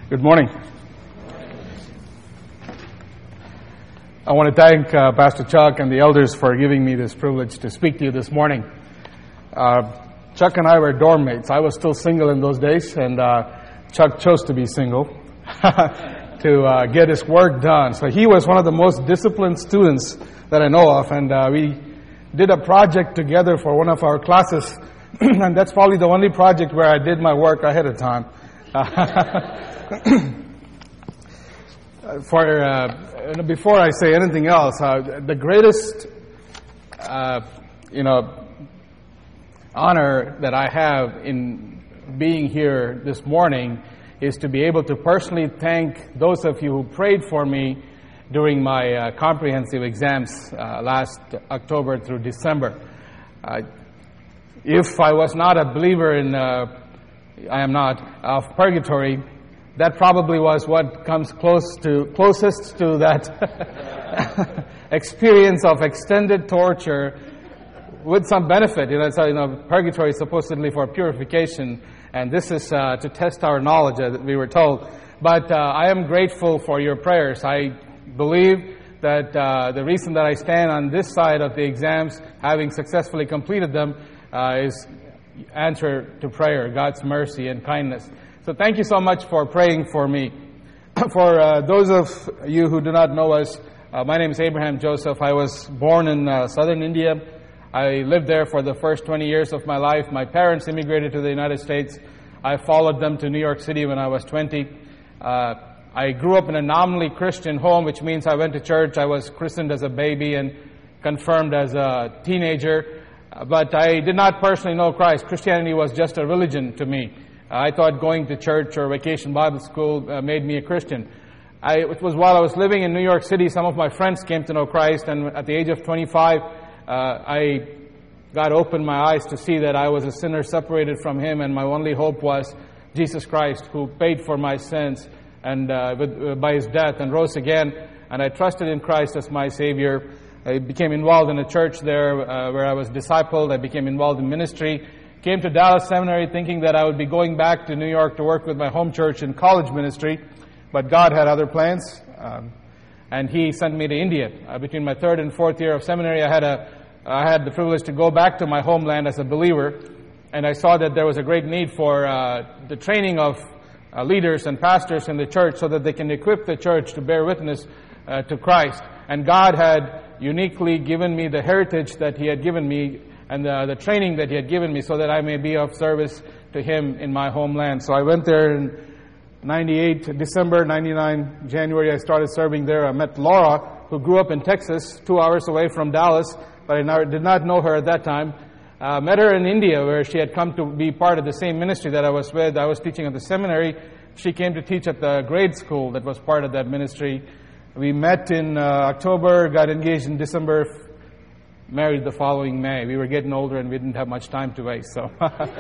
Good morning. I want to thank Pastor Chuck and the elders for giving me this privilege to speak to you this morning. Chuck and I were dorm mates. I was still single in those days, and Chuck chose to be single to get his work done. So he was one of the most disciplined students that I know of, and we did a project together for one of our classes, and that's probably the only project where I did my work ahead of time. Before I say anything else, the greatest, honor that I have in being here this morning is to be able to personally thank those of you who prayed for me during my comprehensive exams last October through December. If I was not a believer in, I am not, of purgatory, that probably was what comes closest to that experience of extended torture with some benefit. Purgatory is supposedly for purification, and this is to test our knowledge, as we were told. But I am grateful for your prayers. I believe that the reason that I stand on this side of the exams, having successfully completed them, is answer to prayer, God's mercy and kindness. So thank you so much for praying for me. For those of you who do not know us, my name is Abraham Joseph. I was born in southern India. I lived there for the first 20 years of my life. My parents immigrated to the United States. I followed them to New York City when I was 20. I grew up in a nominally Christian home, which means I went to church. I was christened as a baby and confirmed as a teenager. But I did not personally know Christ. Christianity was just a religion to me. I thought going to church or vacation Bible school made me a Christian. It was while I was living in New York City, some of my friends came to know Christ, and at the age of 25, God opened my eyes to see that I was a sinner separated from Him, and my only hope was Jesus Christ, who paid for my sins and by His death and rose again. And I trusted in Christ as my Savior. I became involved in a church there where I was discipled. I became involved in ministry. Came to Dallas Seminary thinking that I would be going back to New York to work with my home church in college ministry, but God had other plans, and He sent me to India. Between my third and fourth year of seminary, I had the privilege to go back to my homeland as a believer, and I saw that there was a great need for the training of leaders and pastors in the church so that they can equip the church to bear witness to Christ. And God had uniquely given me the heritage that He had given me and the training that He had given me so that I may be of service to Him in my homeland. So I went there in 98, December, 99, January, I started serving there. I met Laura, who grew up in Texas, 2 hours away from Dallas, but I did not know her at that time. Met her in India, where she had come to be part of the same ministry that I was with. I was teaching at the seminary. She came to teach at the grade school that was part of that ministry. We met in October, got engaged in December, married the following May. We were getting older and we didn't have much time to waste. So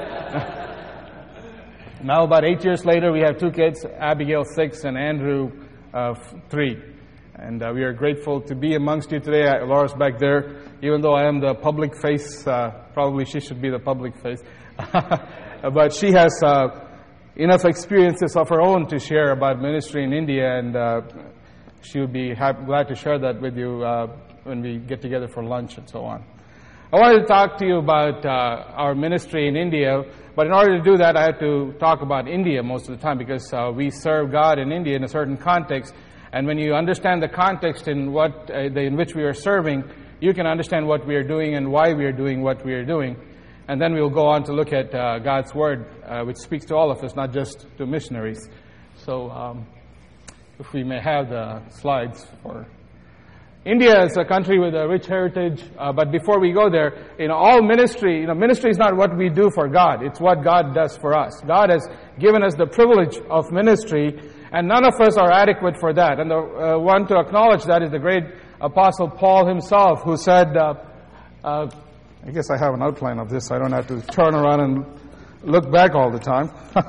now about 8 years later, we have 2 kids, Abigail 6 and Andrew 3. And we are grateful to be amongst you today. Laura's back there. Even though I am the public face, probably she should be the public face. But she has enough experiences of her own to share about ministry in India, and she would be glad to share that with you when we get together for lunch and so on. I wanted to talk to you about our ministry in India, but in order to do that, I have to talk about India most of the time because we serve God in India in a certain context. And when you understand the context in which we are serving, you can understand what we are doing and why we are doing what we are doing. And then we'll go on to look at God's Word, which speaks to all of us, not just to missionaries. So if we may have the slides for India is a country with a rich heritage, but before we go there, all ministry, ministry is not what we do for God. It's what God does for us. God has given us the privilege of ministry, and none of us are adequate for that. And the one to acknowledge that is the great Apostle Paul himself, who said, I guess I have an outline of this, so I don't have to turn around and look back all the time.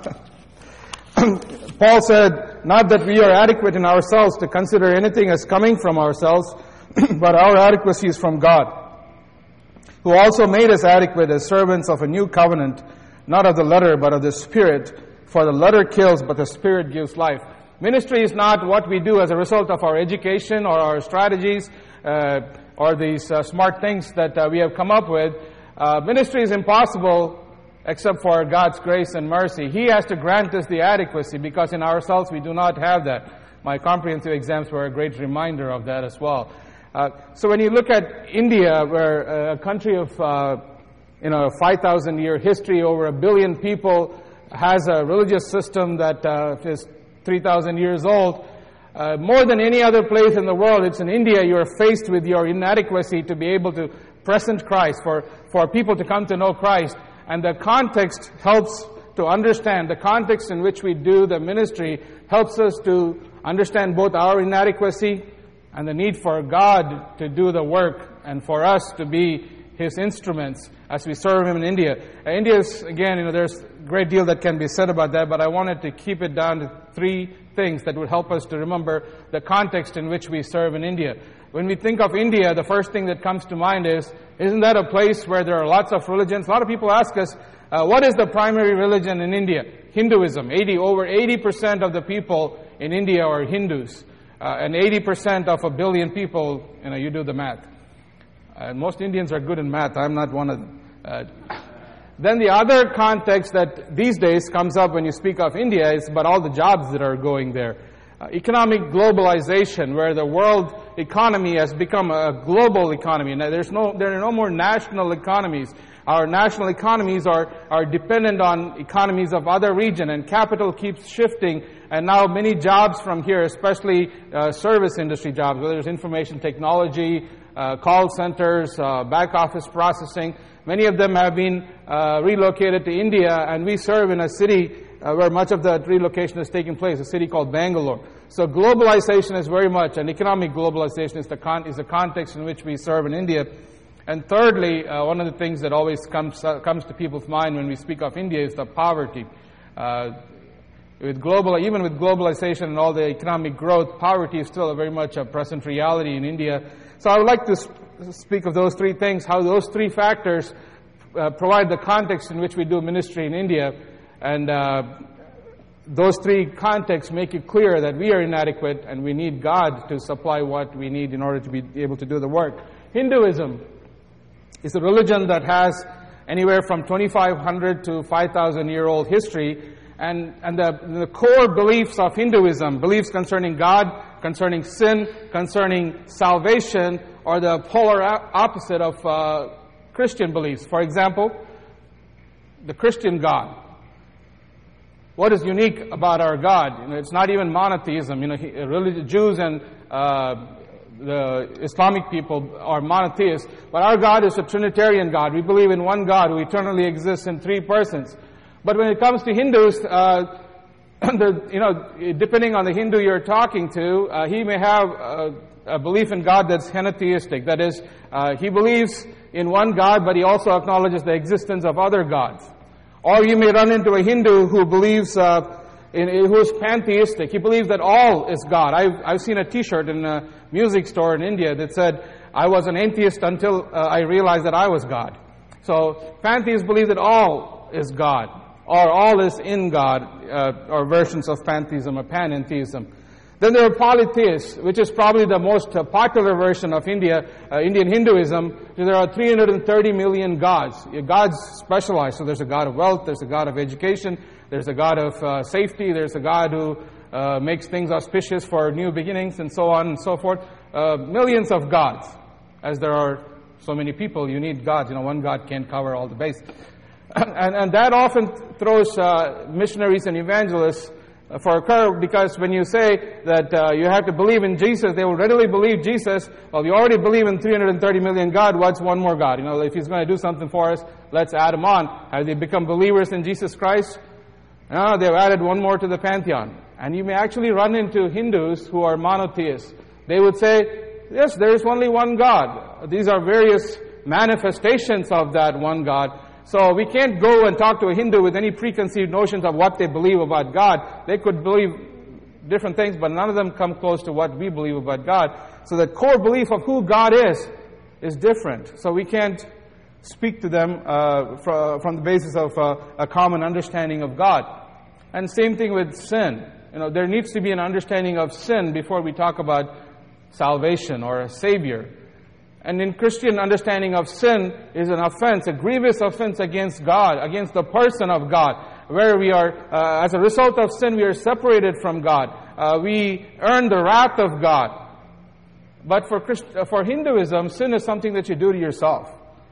Paul said, not that we are adequate in ourselves to consider anything as coming from ourselves, but our adequacy is from God, who also made us adequate as servants of a new covenant, not of the letter, but of the Spirit. For the letter kills, but the Spirit gives life. Ministry is not what we do as a result of our education or our strategies or these smart things that we have come up with. Ministry is impossible except for God's grace and mercy. He has to grant us the adequacy, because in ourselves we do not have that. My comprehensive exams were a great reminder of that as well. So when you look at India, where a country of 5,000-year history, over 1 billion people, has a religious system that is 3,000 years old, more than any other place in the world, it's in India you are faced with your inadequacy to be able to present Christ, for people to come to know Christ. And the context helps to understand. The context in which we do the ministry helps us to understand both our inadequacy and the need for God to do the work and for us to be His instruments as we serve Him in India. India is, again, there's a great deal that can be said about that, but I wanted to keep it down to 3 things that would help us to remember the context in which we serve in India. When we think of India, the first thing that comes to mind is, isn't that a place where there are lots of religions? A lot of people ask us, what is the primary religion in India? Hinduism. Over 80% of the people in India are Hindus. And 80% of 1 billion people, you do the math. Most Indians are good in math. I'm not one of them. Then the other context that these days comes up when you speak of India is about all the jobs that are going there. Economic globalization, where the world economy has become a global economy. Now, there are no more national economies. Our national economies are dependent on economies of other regions, and capital keeps shifting. And now many jobs from here, especially service industry jobs, whether it's information technology, call centers, back office processing, many of them have been relocated to India, and we serve in a city where much of that relocation is taking place, a city called Bangalore. So globalization is very much, and economic globalization is the context in which we serve in India. And thirdly, one of the things that always comes to people's mind when we speak of India is the poverty. Even with globalization and all the economic growth, poverty is still very much a present reality in India. So I would like to speak of those 3 things, how those 3 factors provide the context in which we do ministry in India. And those 3 contexts make it clear that we are inadequate and we need God to supply what we need in order to be able to do the work. Hinduism is a religion that has anywhere from 2,500 to 5,000-year-old history. And the core beliefs of Hinduism, beliefs concerning God, concerning sin, concerning salvation, are the polar opposite of Christian beliefs. For example, the Christian God. What is unique about our God? It's not even monotheism. Jews and the Islamic people are monotheists, but our God is a Trinitarian God. We believe in one God who eternally exists in 3 persons. But when it comes to Hindus, depending on the Hindu you're talking to, he may have a belief in God that's henotheistic. That is, he believes in one God, but he also acknowledges the existence of other gods. Or you may run into a Hindu who believes, who is pantheistic. He believes that all is God. I've seen a T-shirt in a music store in India that said, "I was an atheist until I realized that I was God." So pantheists believe that all is God, or all is in God, or versions of pantheism or panentheism. Then there are polytheists, which is probably the most popular version of Indian Hinduism. There are 330 million gods. Gods specialize. So there's a God of wealth, there's a God of education, there's a God of safety, there's a God who makes things auspicious for new beginnings, and so on and so forth. Millions of gods. As there are so many people, you need gods. One God can't cover all the base. And that often throws missionaries and evangelists for a curve, because when you say that you have to believe in Jesus, they will readily believe Jesus. Well, we already believe in 330 million God. What's one more God? If He's going to do something for us, let's add Him on. Have they become believers in Jesus Christ? No, they've added one more to the pantheon. And you may actually run into Hindus who are monotheists. They would say, yes, there is only one God. These are various manifestations of that one God. So we can't go and talk to a Hindu with any preconceived notions of what they believe about God. They could believe different things, but none of them come close to what we believe about God. So the core belief of who God is different. So we can't speak to them from the basis of a common understanding of God. And same thing with sin. There needs to be an understanding of sin before we talk about salvation or a Savior. And in Christian understanding of sin is an offense, a grievous offense against God, against the person of God, where we are, as a result of sin, we are separated from God. We earn the wrath of God. But for Hinduism, sin is something that you do to yourself.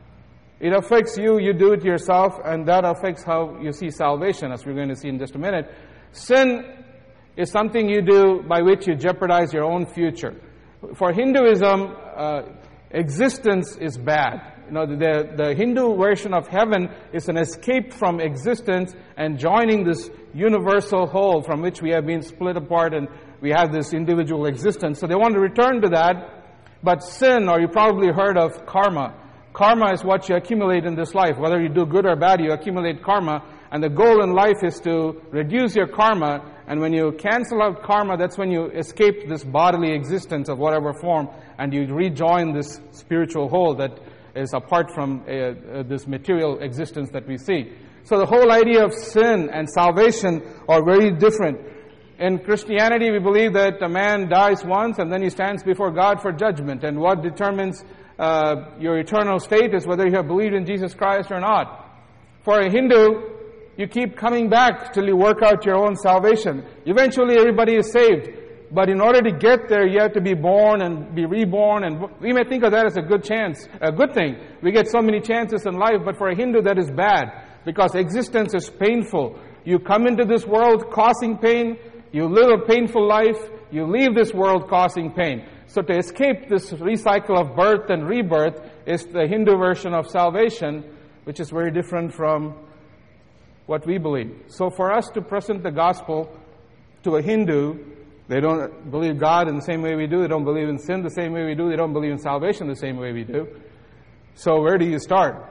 It affects you, you do it yourself, and that affects how you see salvation, as we're going to see in just a minute. Sin is something you do by which you jeopardize your own future. For Hinduism, existence is bad. The Hindu version of heaven is an escape from existence and joining this universal whole from which we have been split apart and we have this individual existence. So they want to return to that. But sin, or you probably heard of karma. Karma is what you accumulate in this life. Whether you do good or bad, you accumulate karma. And the goal in life is to reduce your karma. And when you cancel out karma, that's when you escape this bodily existence of whatever form, and you rejoin this spiritual whole that is apart from this material existence that we see. So the whole idea of sin and salvation are very different. In Christianity, we believe that a man dies once and then he stands before God for judgment. And what determines your eternal state is whether you have believed in Jesus Christ or not. For a Hindu, you keep coming back till you work out your own salvation. Eventually, everybody is saved. But in order to get there, you have to be born and be reborn. And we may think of that as a good chance, a good thing. We get so many chances in life, but for a Hindu, that is bad. Because existence is painful. You come into this world causing pain. You live a painful life. You leave this world causing pain. So to escape this recycle of birth and rebirth is the Hindu version of salvation, which is very different from what we believe. So for us to present the gospel to a Hindu, they don't believe God in the same way we do. They don't believe in sin the same way we do. They don't believe in salvation the same way we do. So where do you start?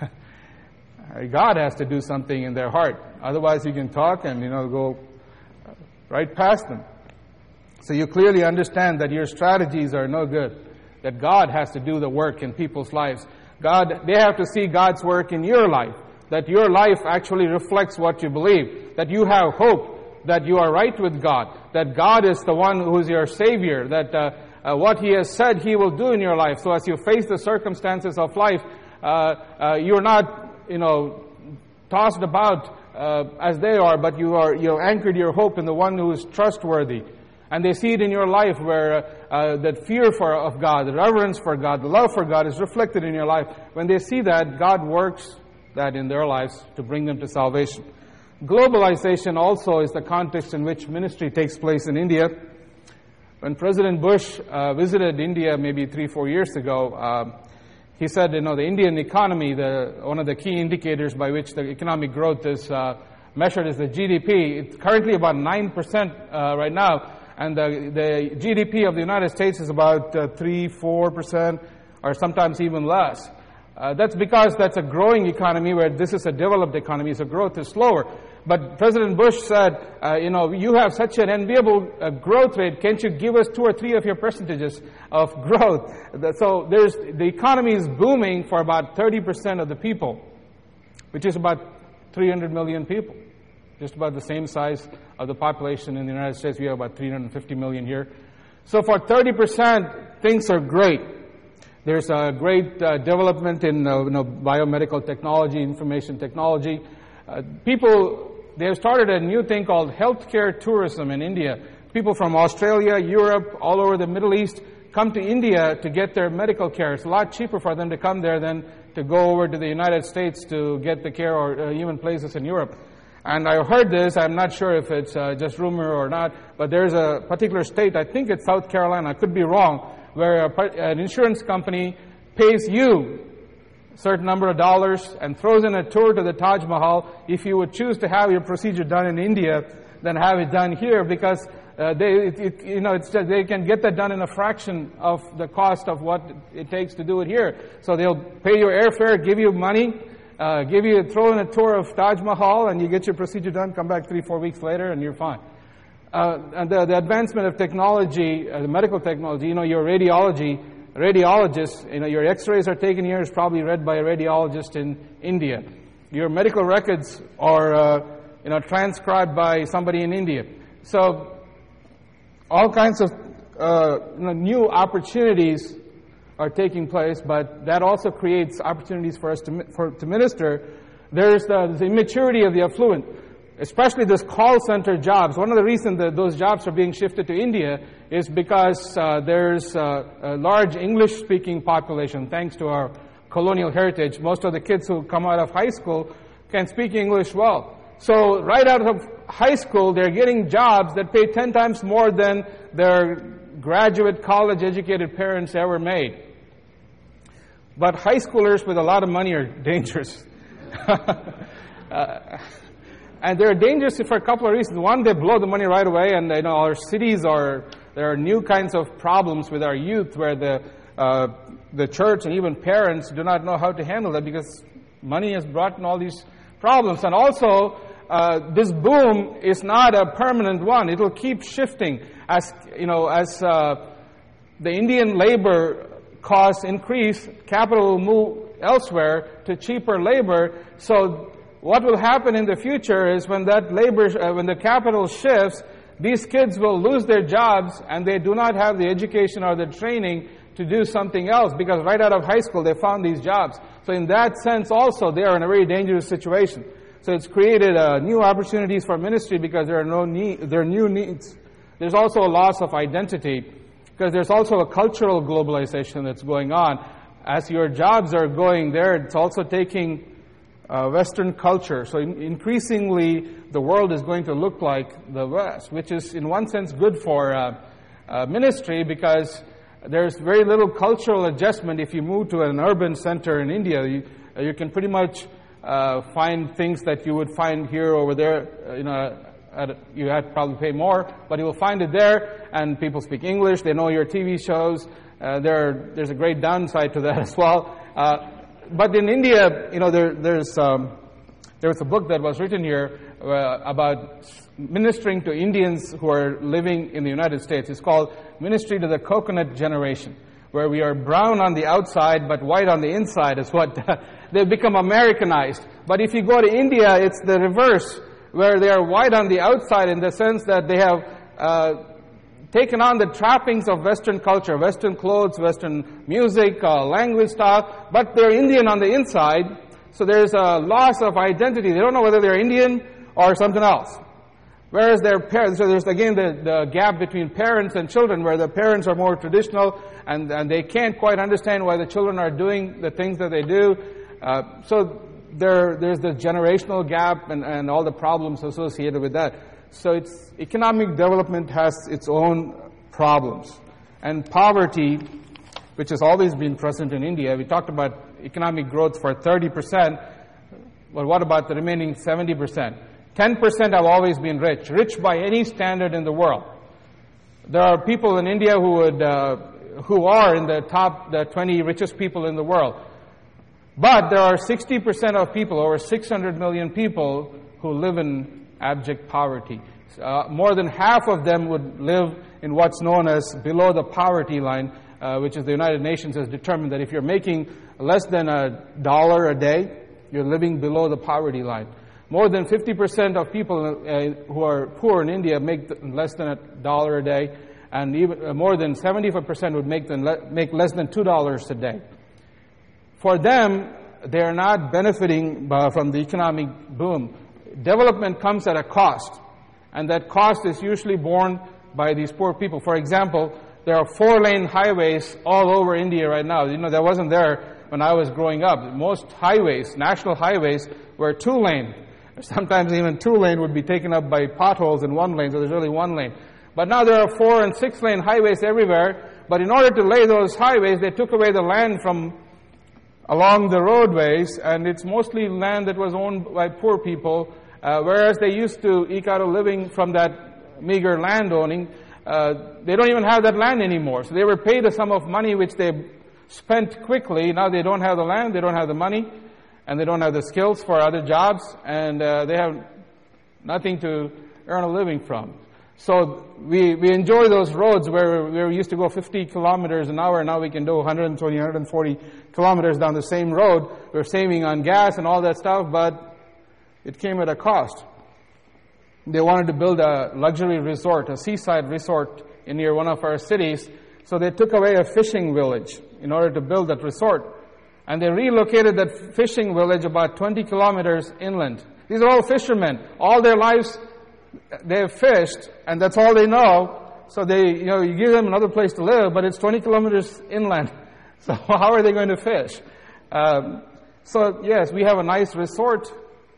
God has to do something in their heart. Otherwise you can talk and, go right past them. So you clearly understand that your strategies are no good. That God has to do the work in people's lives. They have to see God's work in your life. That your life actually reflects what you believe. That you have hope. That you are right with God. That God is the one who is your Savior. That what He has said He will do in your life. So as you face the circumstances of life, you're not, tossed about as they are, but you're anchored your hope in the one who is trustworthy. And they see it in your life where that fear of God, the reverence for God, the love for God is reflected in your life. When they see that, God works that in their lives to bring them to salvation. Globalization also is the context in which ministry takes place in India. When President Bush visited India maybe 3-4 years ago, he said, the Indian economy, one of the key indicators by which the economic growth is measured is the GDP. It's currently about 9% right now. And the GDP of the United States is about 3-4%, or sometimes even less. That's because that's a growing economy, where this is a developed economy, so growth is slower. But President Bush said, you have such an enviable growth rate. Can't you give us 2 or 3 of your percentages of growth? So the economy is booming for about 30% of the people, which is about 300 million people. Just about the same size of the population in the United States. We have about 350 million here. So for 30%, things are great. There's a great development in biomedical technology, information technology. They have started a new thing called healthcare tourism in India. People from Australia, Europe, all over the Middle East come to India to get their medical care. It's a lot cheaper for them to come there than to go over to the United States to get the care, or even places in Europe. And I heard this, I'm not sure if it's just rumor or not, but there's a particular state, I think it's South Carolina, I could be wrong, where an insurance company pays you a certain number of dollars and throws in a tour to the Taj Mahal. If you would choose to have your procedure done in India, then have it done here, because they can get that done in a fraction of the cost of what it takes to do it here. So they'll pay your airfare, give you money, throw in a tour of Taj Mahal, and you get your procedure done, come back 3-4 weeks later, and you're fine. And the advancement of technology, the medical technology, your radiologists, your x-rays are taken here, is probably read by a radiologist in India. Your medical records are, transcribed by somebody in India. So all kinds of new opportunities are taking place, but that also creates opportunities for us to minister. There's the immaturity of the affluent, especially this call center jobs. One of the reasons that those jobs are being shifted to India is because there's a large English-speaking population. Thanks to our colonial heritage, most of the kids who come out of high school can speak English well. So right out of high school, they're getting jobs that pay 10 times more than their graduate, college-educated parents ever made. But high schoolers with a lot of money are dangerous. And they're dangerous for a couple of reasons. One, they blow the money right away, and our cities there are new kinds of problems with our youth where the church and even parents do not know how to handle that because money has brought in all these problems. And also, this boom is not a permanent one. It will keep shifting as the Indian labor costs increase, capital will move elsewhere to cheaper labor. So what will happen in the future is when the capital shifts, these kids will lose their jobs and they do not have the education or the training to do something else because right out of high school they found these jobs. So in that sense also they are in a very dangerous situation. So it's created new opportunities for ministry because there are new needs. There's also a loss of identity because there's also a cultural globalization that's going on. As your jobs are going there, it's also taking Western culture. So increasingly, the world is going to look like the West, which is in one sense good for ministry because there's very little cultural adjustment. If you move to an urban center in India, you can pretty much find things that you would find here over there. You have to probably pay more, but you will find it there, and people speak English. They know your TV shows. There's a great downside to that as well. But in India, there was a book that was written here about ministering to Indians who are living in the United States. It's called Ministry to the Coconut Generation, where we are brown on the outside but white on the inside is what they've become Americanized. But if you go to India, it's the reverse, where they are white on the outside in the sense that they have taken on the trappings of Western culture, Western clothes, Western music, language style, but they're Indian on the inside, so there's a loss of identity. They don't know whether they're Indian or something else. Whereas their parents, so there's again the gap between parents and children, where the parents are more traditional and they can't quite understand why the children are doing the things that they do. So there's the generational gap and all the problems associated with that. So economic development has its own problems. And poverty, which has always been present in India, we talked about economic growth for 30%, but what about the remaining 70%? 10% have always been rich by any standard in the world. There are people in India who are in the top 20 richest people in the world. But there are 60% of people, over 600 million people, who live in abject poverty. More than half of them would live in what's known as below the poverty line, which is the United Nations has determined that if you're making less than $1 a day, you're living below the poverty line. More than 50% of people who are poor in India make less than $1 a day, and even more than 75% would make less than $2 a day. For them, they are not benefiting from the economic boom. Development comes at a cost, and that cost is usually borne by these poor people. For example, there are 4-lane highways all over India right now. That wasn't there when I was growing up. Most highways, national highways, were 2-lane. Sometimes even 2-lane would be taken up by potholes in 1 lane, so there's only 1 lane. But now there are 4- and 6-lane highways everywhere. But in order to lay those highways, they took away the land from along the roadways, and it's mostly land that was owned by poor people, whereas they used to eke out a living from that meager land owning. They don't even have that land anymore. So they were paid a sum of money which they spent quickly. Now they don't have the land, they don't have the money, and they don't have the skills for other jobs, and they have nothing to earn a living from. So we enjoy those roads where we used to go 50 kilometers an hour, and now we can do 120, 140 kilometers down the same road. We're saving on gas and all that stuff, but it came at a cost. They wanted to build a luxury resort, a seaside resort near one of our cities. So they took away a fishing village in order to build that resort. And they relocated that fishing village about 20 kilometers inland. These are all fishermen. All their lives they have fished, and that's all they know. So you give them another place to live, but it's 20 kilometers inland. So how are they going to fish? So yes, we have a nice resort.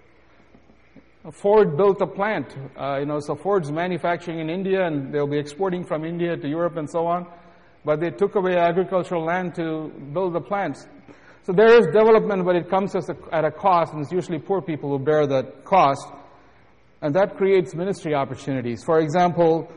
Ford built a plant. So Ford's manufacturing in India, and they'll be exporting from India to Europe and so on. But they took away agricultural land to build the plants. So there is development, but it comes at a cost, and it's usually poor people who bear that cost. And that creates ministry opportunities. For example,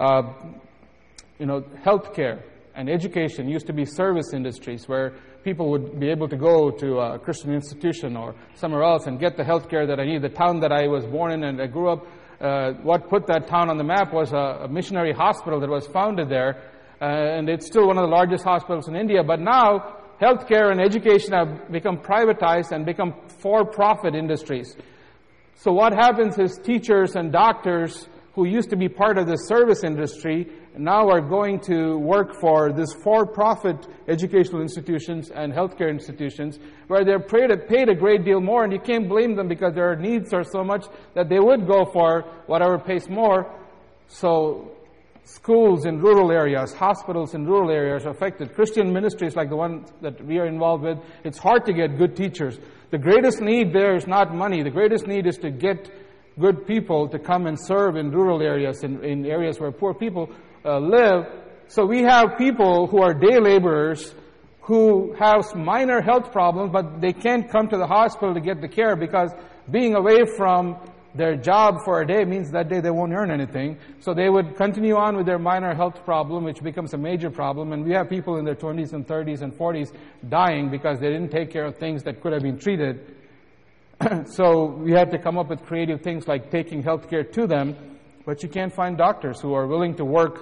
healthcare and education used to be service industries where people would be able to go to a Christian institution or somewhere else and get the healthcare that I need. The town that I was born in and I grew up, what put that town on the map was a missionary hospital that was founded there. And it's still one of the largest hospitals in India. But now, healthcare and education have become privatized and become for-profit industries. So what happens is teachers and doctors who used to be part of the service industry now are going to work for this for-profit educational institutions and healthcare institutions where they're paid a great deal more, and you can't blame them because their needs are so much that they would go for whatever pays more. So schools in rural areas, hospitals in rural areas are affected. Christian ministries like the one that we are involved with, it's hard to get good teachers. The greatest need there is not money. The greatest need is to get good people to come and serve in rural areas, in areas where poor people live. So we have people who are day laborers who have minor health problems, but they can't come to the hospital to get the care because being away from their job for a day means that day they won't earn anything. So they would continue on with their minor health problem, which becomes a major problem. And we have people in their 20s and 30s and 40s dying because they didn't take care of things that could have been treated. So we have to come up with creative things like taking health care to them. But you can't find doctors who are willing to work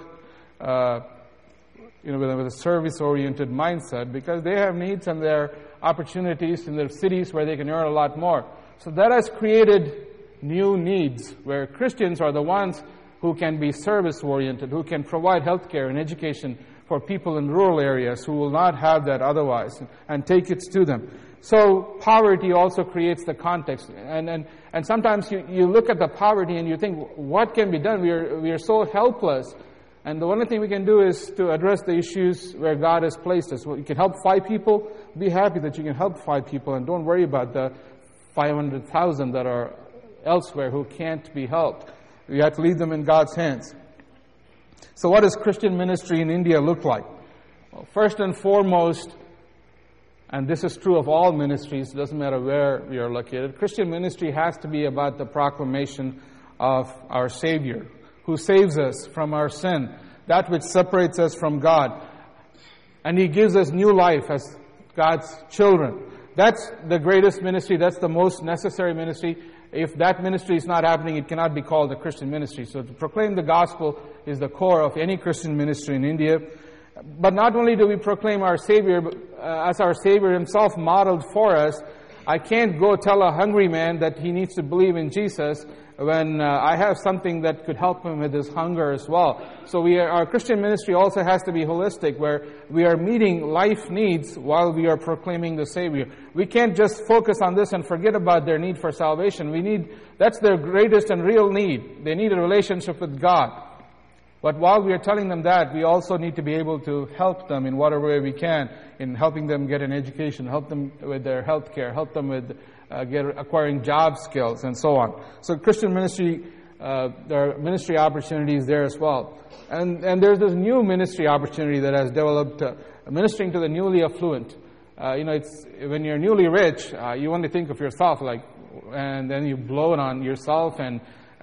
with a service-oriented mindset because they have needs and their opportunities in their cities where they can earn a lot more. So that has created new needs where Christians are the ones who can be service-oriented, who can provide health care and education for people in rural areas who will not have that otherwise, and take it to them. So poverty also creates the context. And sometimes you look at the poverty and you think, what can be done? We are so helpless. And the only thing we can do is to address the issues where God has placed us. Well, you can help 5 people, be happy that you can help 5 people, and don't worry about the 500,000 that are elsewhere who can't be helped. You have to leave them in God's hands. So what does Christian ministry in India look like? Well, first and foremost, and this is true of all ministries, it doesn't matter where we are located, Christian ministry has to be about the proclamation of our Savior, who saves us from our sin, that which separates us from God. And He gives us new life as God's children. That's the greatest ministry, that's the most necessary ministry. If that ministry is not happening, it cannot be called a Christian ministry. So to proclaim the gospel is the core of any Christian ministry in India. But not only do we proclaim our Savior, as our Savior Himself modeled for us, I can't go tell a hungry man that he needs to believe in Jesus when I have something that could help him with his hunger as well. So our Christian ministry also has to be holistic, where we are meeting life needs while we are proclaiming the Savior. We can't just focus on this and forget about their need for salvation. That's their greatest and real need. They need a relationship with God. But while we are telling them that, we also need to be able to help them in whatever way we can, in helping them get an education, help them with their health care, help them with acquiring job skills, and so on. So Christian ministry, there are ministry opportunities there as well. And there's this new ministry opportunity that has developed, ministering to the newly affluent. It's when you're newly rich, you only think of yourself, and then you blow it on yourself, and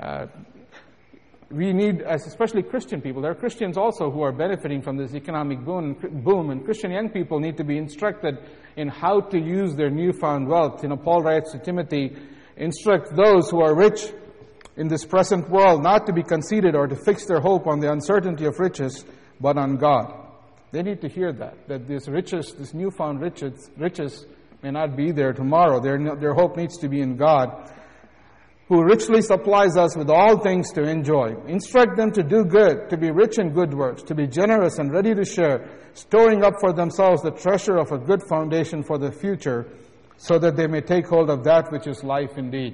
we need, especially Christian people, there are Christians also who are benefiting from this economic boom, and Christian young people need to be instructed in how to use their newfound wealth. Paul writes to Timothy, instruct those who are rich in this present world not to be conceited or to fix their hope on the uncertainty of riches, but on God. They need to hear that this newfound riches may not be there tomorrow. Their hope needs to be in God. who richly supplies us with all things to enjoy. Instruct them to do good, to be rich in good works, to be generous and ready to share, storing up for themselves the treasure of a good foundation for the future, so that they may take hold of that which is life indeed.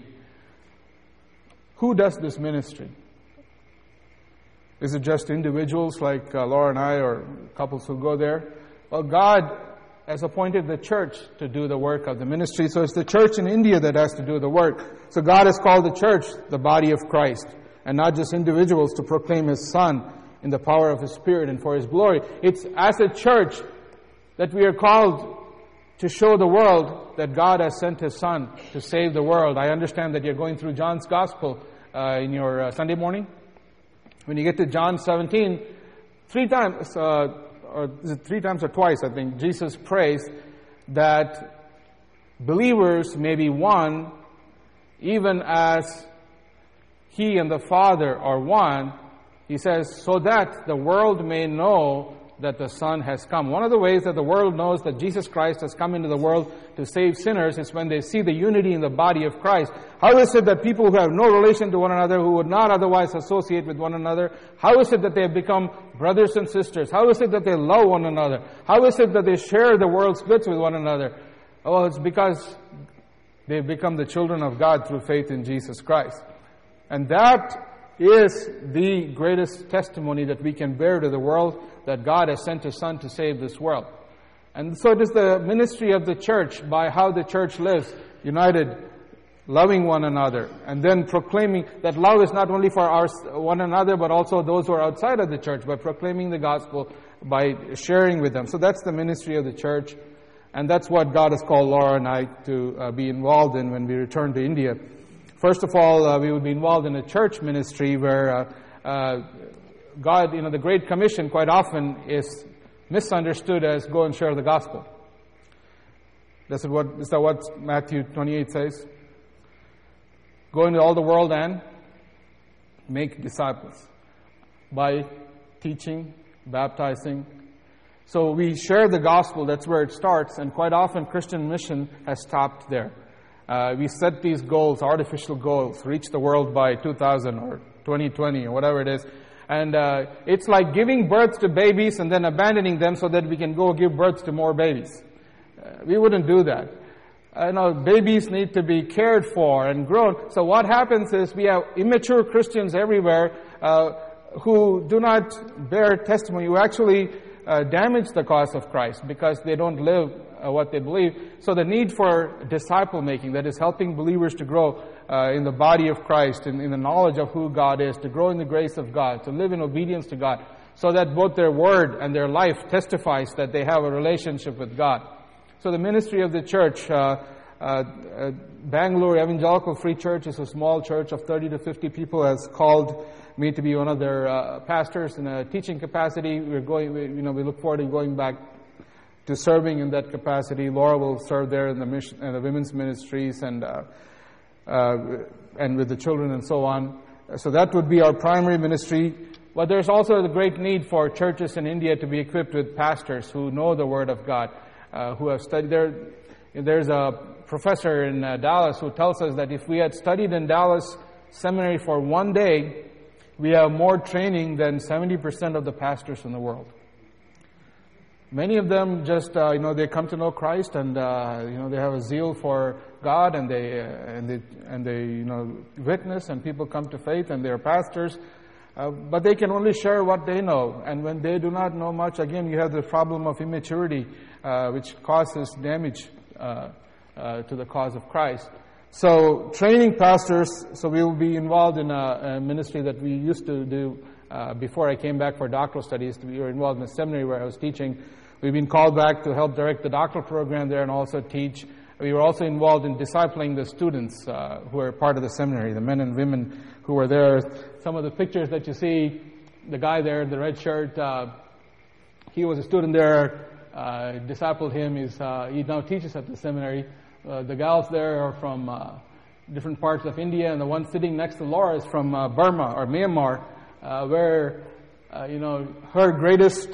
Who does this ministry? Is it just individuals like Laura and I, or couples who go there? Well, God has appointed the church to do the work of the ministry, so it's the church in India that has to do the work. So God has called the church the body of Christ, and not just individuals to proclaim His Son in the power of His Spirit and for His glory. It's as a church that we are called to show the world that God has sent His Son to save the world. I understand that you're going through John's Gospel in your Sunday morning. When you get to John 17, three times or twice, I think, Jesus prays that believers may be one, even as He and the Father are one. He says, so that the world may know that the Son has come. One of the ways that the world knows that Jesus Christ has come into the world to save sinners is when they see the unity in the body of Christ. How is it that people who have no relation to one another, who would not otherwise associate with one another, how is it that they have become brothers and sisters? How is it that they love one another? How is it that they share the world's goods with one another? Oh, it's because they've become the children of God through faith in Jesus Christ. And that is the greatest testimony that we can bear to the world, that God has sent His Son to save this world. And so it is the ministry of the church, by how the church lives, united, loving one another, and then proclaiming that love is not only for one another, but also those who are outside of the church, by proclaiming the gospel, by sharing with them. So that's the ministry of the church, and that's what God has called Laura and I to be involved in when we return to India. First of all, we will be involved in a church ministry where God, the Great Commission quite often is misunderstood as go and share the gospel. Is that what Matthew 28 says? Go into all the world and make disciples by teaching, baptizing. So we share the gospel, that's where it starts, and quite often Christian mission has stopped there. We set these goals, artificial goals, reach the world by 2000 or 2020 or whatever it is. And it's like giving birth to babies and then abandoning them so that we can go give birth to more babies. We wouldn't do that. Babies need to be cared for and grown. So what happens is we have immature Christians everywhere who do not bear testimony, who actually damage the cause of Christ because they don't live what they believe. So the need for disciple making, that is helping believers to grow in the body of Christ, in the knowledge of who God is, to grow in the grace of God, to live in obedience to God, so that both their word and their life testifies that they have a relationship with God. So the ministry of the church, Bangalore Evangelical Free Church is a small church of 30 to 50 people, has called me to be one of their pastors in a teaching capacity. We look forward to going back to serving in that capacity. Laura will serve there in the mission and the women's ministries and with the children and so on. So that would be our primary ministry. But there's also the great need for churches in India to be equipped with pastors who know the Word of God, who have studied there. There's a professor in Dallas who tells us that if we had studied in Dallas Seminary for one day, we have more training than 70% of the pastors in the world. Many of them just, they come to know Christ and, they have a zeal for God and they witness and people come to faith and they're pastors. But they can only share what they know. And when they do not know much, again, you have the problem of immaturity, which causes damage to the cause of Christ. So training pastors, so we will be involved in a ministry that we used to do before I came back for doctoral studies. We were involved in a seminary where I was teaching. We've been called back to help direct the doctoral program there and also teach. We were also involved in discipling the students who are part of the seminary, the men and women who were there. Some of the pictures that you see, the guy there in the red shirt, he was a student there, discipled him. He now teaches at the seminary. The gals there are from different parts of India, and the one sitting next to Laura is from Burma or Myanmar, where, her greatest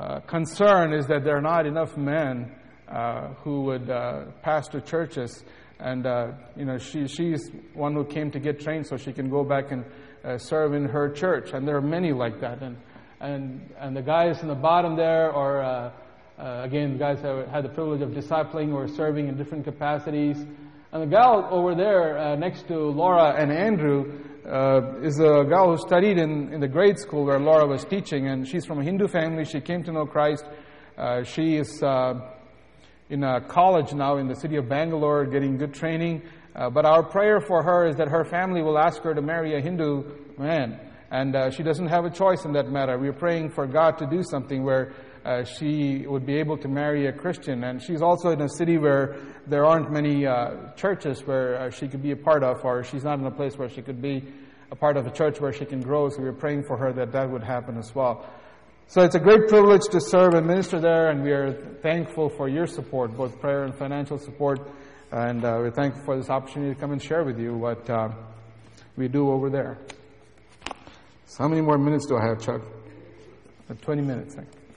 concern is that there are not enough men who would pastor churches. And she's one who came to get trained so she can go back and serve in her church. And there are many like that. And the guys in the bottom there are, again, the guys have had the privilege of discipling or serving in different capacities. And the gal over there next to Laura and Andrew is a gal who studied in the grade school where Laura was teaching. And she's from a Hindu family. She came to know Christ. She is in a college now in the city of Bangalore, getting good training. But our prayer for her is that her family will ask her to marry a Hindu man. And she doesn't have a choice in that matter. We're praying for God to do something where she would be able to marry a Christian. And she's also in a city where there aren't many churches where she could be a part of, or she's not in a place where she could be a part of a church where she can grow. So we're praying for her that would happen as well. So it's a great privilege to serve and minister there, and we are thankful for your support, both prayer and financial support. And we're thankful for this opportunity to come and share with you what we do over there. So how many more minutes do I have, Chuck? 20 minutes.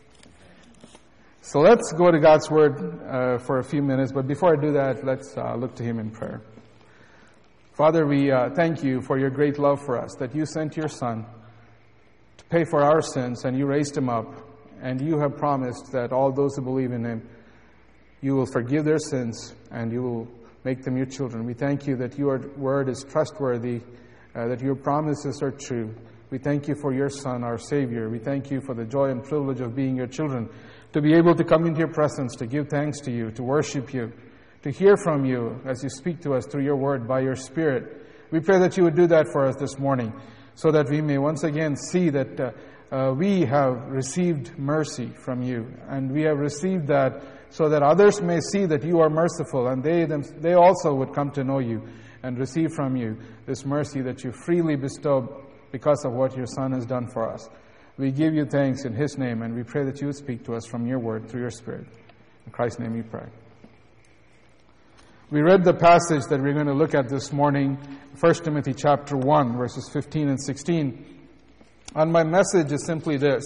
So let's go to God's Word for a few minutes. But before I do that, let's look to Him in prayer. Father, we thank you for your great love for us, that you sent your Son to pay for our sins, and you raised Him up. And you have promised that all those who believe in Him, you will forgive their sins, and you will make them your children. We thank you that your Word is trustworthy, that your promises are true. We thank you for your Son, our Savior. We thank you for the joy and privilege of being your children, to be able to come into your presence, to give thanks to you, to worship you, to hear from you as you speak to us through your Word by your Spirit. We pray that you would do that for us this morning, so that we may once again see that we have received mercy from you, and we have received that so that others may see that you are merciful, and they also would come to know you and receive from you this mercy that you freely bestow because of what your Son has done for us. We give you thanks in His name, and we pray that you would speak to us from your Word through your Spirit. In Christ's name we pray. We read the passage that we're going to look at this morning, 1 Timothy chapter 1, verses 15 and 16. And my message is simply this: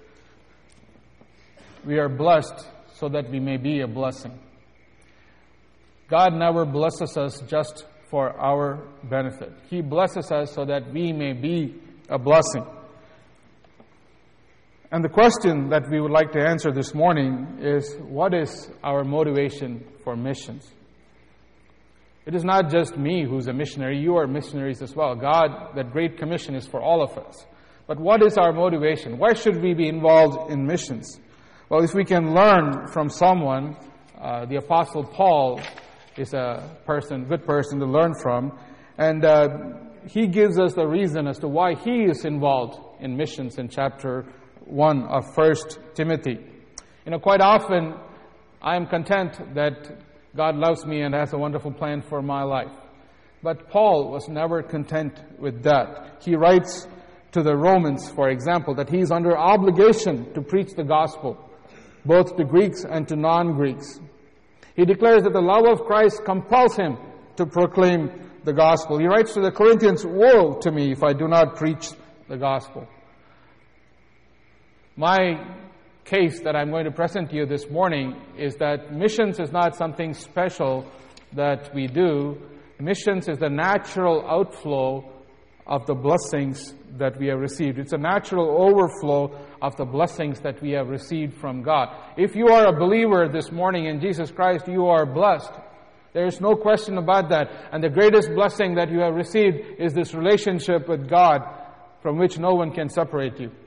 we are blessed so that we may be a blessing. God never blesses us just for our benefit. He blesses us so that we may be a blessing. And the question that we would like to answer this morning is, what is our motivation for missions? It is not just me who's a missionary. You are missionaries as well. God, that Great Commission is for all of us. But what is our motivation? Why should we be involved in missions? Well, if we can learn from someone, the Apostle Paul is a good person to learn from. And he gives us the reason as to why he is involved in missions in chapter 1 of 1 Timothy. Quite often I am content that God loves me and has a wonderful plan for my life. But Paul was never content with that. He writes to the Romans, for example, that he is under obligation to preach the gospel, both to Greeks and to non-Greeks. He declares that the love of Christ compels him to proclaim the gospel. He writes to the Corinthians, "Woe to me if I do not preach the gospel." My case that I'm going to present to you this morning is that missions is not something special that we do. Missions is the natural outflow of the blessings that we have received. It's a natural overflow of the blessings that we have received from God. If you are a believer this morning in Jesus Christ, you are blessed. There is no question about that. And the greatest blessing that you have received is this relationship with God from which no one can separate you.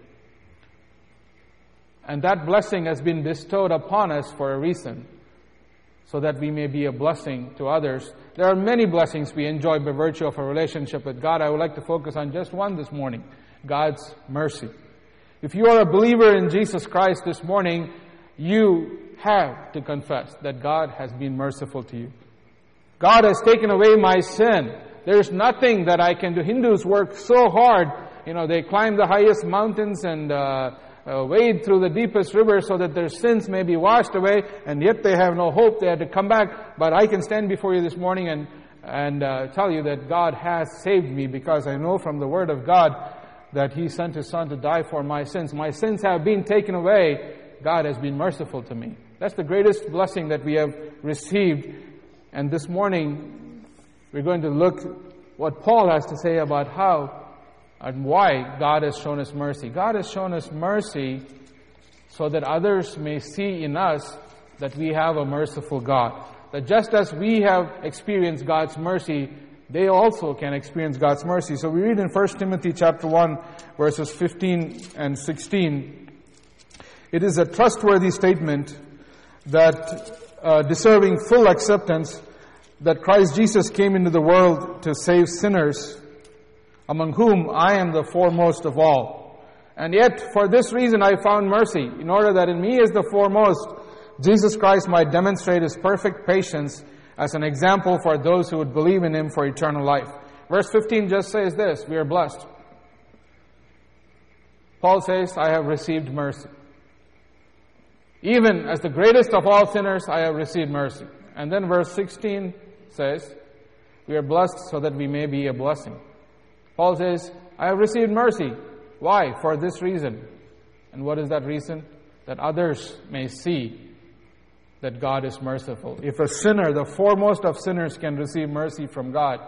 And that blessing has been bestowed upon us for a reason, so that we may be a blessing to others. There are many blessings we enjoy by virtue of a relationship with God. I would like to focus on just one this morning: God's mercy. If you are a believer in Jesus Christ this morning, you have to confess that God has been merciful to you. God has taken away my sin. There is nothing that I can do. Hindus work so hard. They climb the highest mountains and wade through the deepest rivers so that their sins may be washed away, and yet they have no hope. They had to come back. But I can stand before you this morning and tell you that God has saved me, because I know from the Word of God that He sent His Son to die for my sins. My sins have been taken away. God has been merciful to me. That's the greatest blessing that we have received And this morning, we're going to look what Paul has to say about how and why God has shown us mercy. God has shown us mercy so that others may see in us that we have a merciful God. That just as we have experienced God's mercy, they also can experience God's mercy. So we read in 1 Timothy chapter 1, verses 15 and 16. It is a trustworthy statement that deserving full acceptance that Christ Jesus came into the world to save sinners, among whom I am the foremost of all. And yet, for this reason I found mercy, in order that in me as the foremost, Jesus Christ might demonstrate His perfect patience as an example for those who would believe in Him for eternal life. Verse 15 just says this, we are blessed. Paul says, I have received mercy. Even as the greatest of all sinners, I have received mercy. And then verse 16 says, we are blessed so that we may be a blessing. Paul says, I have received mercy. Why? For this reason. And what is that reason? That others may see that God is merciful. If a sinner, the foremost of sinners, can receive mercy from God,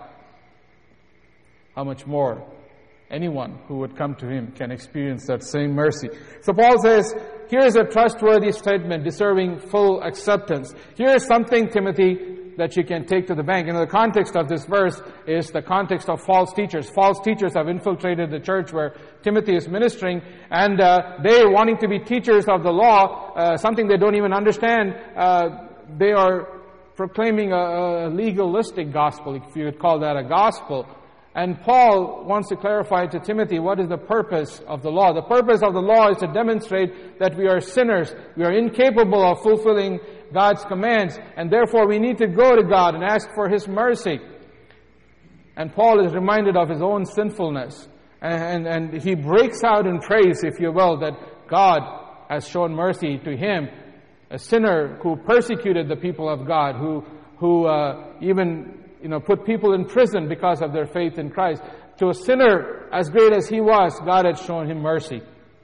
how much more anyone who would come to Him can experience that same mercy. So Paul says, here is a trustworthy statement deserving full acceptance. Here is something, Timothy, that you can take to the bank. The context of this verse is the context of false teachers. False teachers have infiltrated the church where Timothy is ministering, and they, wanting to be teachers of the law, something they don't even understand, they are proclaiming a legalistic gospel, if you would call that a gospel. And Paul wants to clarify to Timothy what is the purpose of the law. The purpose of the law is to demonstrate that we are sinners. We are incapable of fulfilling God's commands, and therefore we need to go to God and ask for His mercy. And Paul is reminded of his own sinfulness. And he breaks out in praise, if you will, that God has shown mercy to him, a sinner who persecuted the people of God, who even put people in prison because of their faith in Christ. To a sinner as great as he was, God had shown him mercy.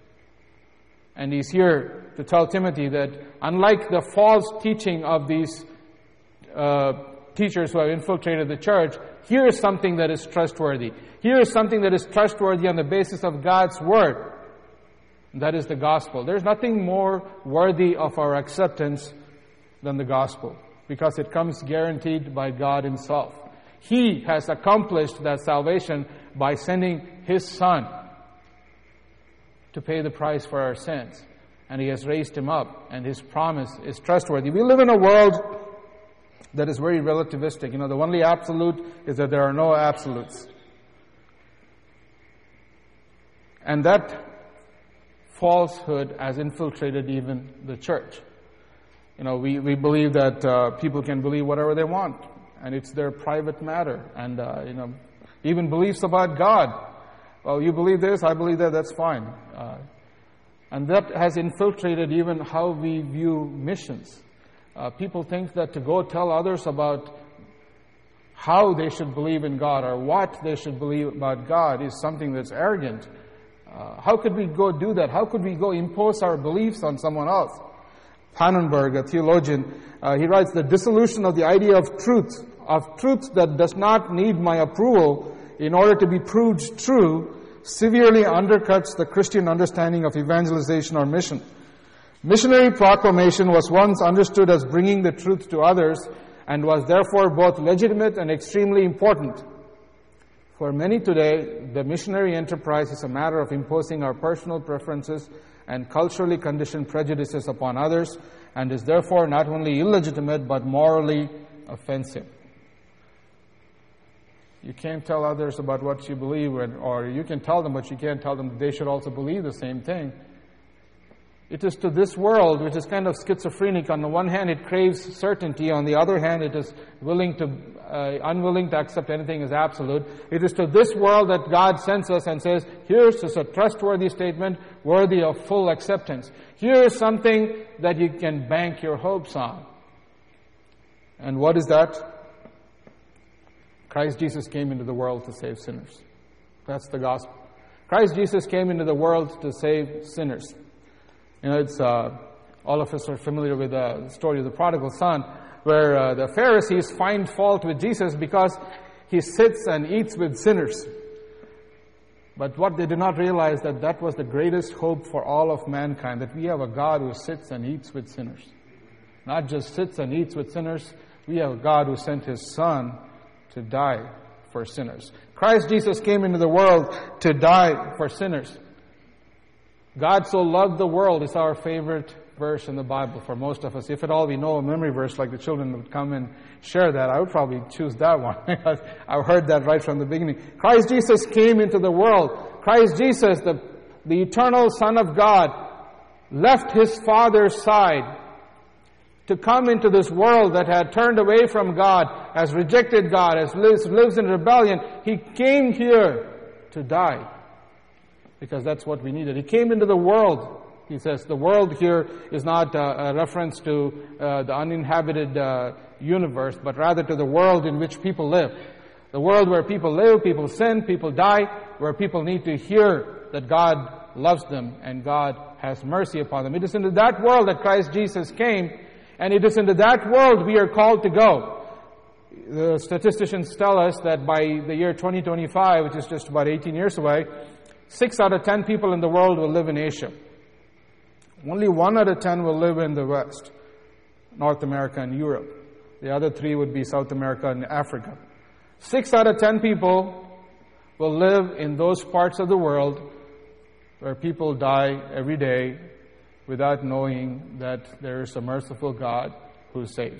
And he's here to tell Timothy that unlike the false teaching of these teachers who have infiltrated the church, here is something that is trustworthy. Here is something that is trustworthy on the basis of God's Word. And that is the gospel. There's nothing more worthy of our acceptance than the gospel, because it comes guaranteed by God Himself. He has accomplished that salvation by sending His Son to pay the price for our sins. And He has raised Him up, and His promise is trustworthy. We live in a world that is very relativistic. The only absolute is that there are no absolutes. And that falsehood has infiltrated even the church. We believe that people can believe whatever they want, and it's their private matter. And, even beliefs about God. Well, you believe this, I believe that, that's fine. And that has infiltrated even how we view missions. People think that to go tell others about how they should believe in God or what they should believe about God is something that's arrogant. How could we go do that? How could we go impose our beliefs on someone else? Pannenberg, a theologian, he writes, the dissolution of the idea of truth that does not need my approval in order to be proved true, severely undercuts the Christian understanding of evangelization or mission. Missionary proclamation was once understood as bringing the truth to others and was therefore both legitimate and extremely important. For many today, the missionary enterprise is a matter of imposing our personal preferences and culturally conditioned prejudices upon others, and is therefore not only illegitimate but morally offensive. You can't tell others about what you believe, or you can tell them, but you can't tell them that they should also believe the same thing. It is to this world, which is kind of schizophrenic. On the one hand, it craves certainty. On the other hand, it is unwilling to accept anything as absolute. It is to this world that God sends us and says, here's a trustworthy statement worthy of full acceptance. Here is something that you can bank your hopes on. And what is that? Christ Jesus came into the world to save sinners. That's the gospel. Christ Jesus came into the world to save sinners. It's all of us are familiar with the story of the prodigal son. where the Pharisees find fault with Jesus because He sits and eats with sinners. But what they did not realize, that was the greatest hope for all of mankind, that we have a God who sits and eats with sinners. Not just sits and eats with sinners, we have a God who sent His Son to die for sinners. Christ Jesus came into the world to die for sinners. God so loved the world is our favorite verse in the Bible for most of us. If at all we know a memory verse, like the children would come and share that, I would probably choose that one because I've heard that right from the beginning. Christ Jesus came into the world. Christ Jesus, the eternal Son of God, left His Father's side to come into this world that had turned away from God, has rejected God, lives in rebellion. He came here to die because that's what we needed. He came into the world. He says the world here is not a reference to the uninhabited universe, but rather to the world in which people live. The world where people live, people sin, people die, where people need to hear that God loves them and God has mercy upon them. It is into that world that Christ Jesus came, and it is into that world we are called to go. The statisticians tell us that by the year 2025, which is just about 18 years away, 6 out of 10 people in the world will live in Asia. Only 1 out of 10 will live in the West, North America and Europe. The other 3 would be South America and Africa. 6 out of 10 people will live in those parts of the world where people die every day without knowing that there is a merciful God who saves.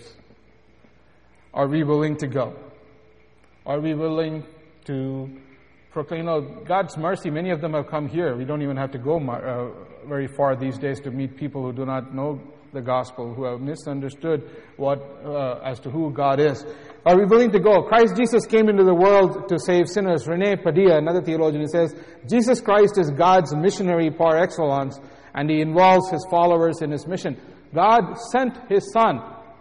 Are we willing to go? Are we willing to proclaim? God's mercy, many of them have come here. We don't even have to go very far these days to meet people who do not know the gospel, who have misunderstood as to who God is. Are we willing to go? Christ Jesus came into the world to save sinners. Rene Padilla, another theologian, says, Jesus Christ is God's missionary par excellence, and He involves His followers in His mission. God sent His Son.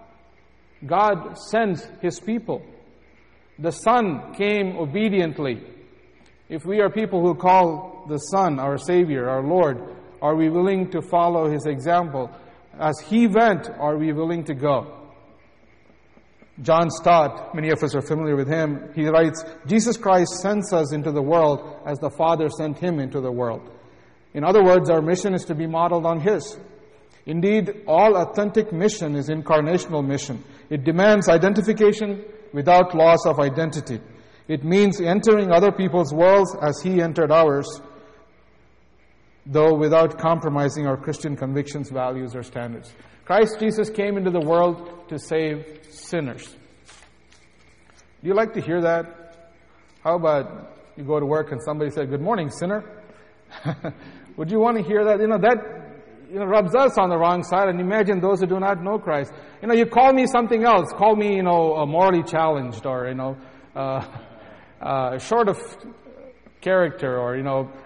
God sends His people. The Son came obediently. If we are people who call the Son our Savior, our Lord, are we willing to follow His example? As He went, are we willing to go? John Stott, many of us are familiar with him, he writes, Jesus Christ sends us into the world as the Father sent Him into the world. In other words, our mission is to be modeled on His. Indeed, all authentic mission is incarnational mission. It demands identification without loss of identity. It means entering other people's worlds as He entered ours, though without compromising our Christian convictions, values, or standards. Christ Jesus came into the world to save sinners. Do you like to hear that? How about you go to work and somebody said, "Good morning, sinner"? Would you want to hear that? That rubs us on the wrong side, and imagine those who do not know Christ. You call me something else. Call me, morally challenged, or, short of character, or,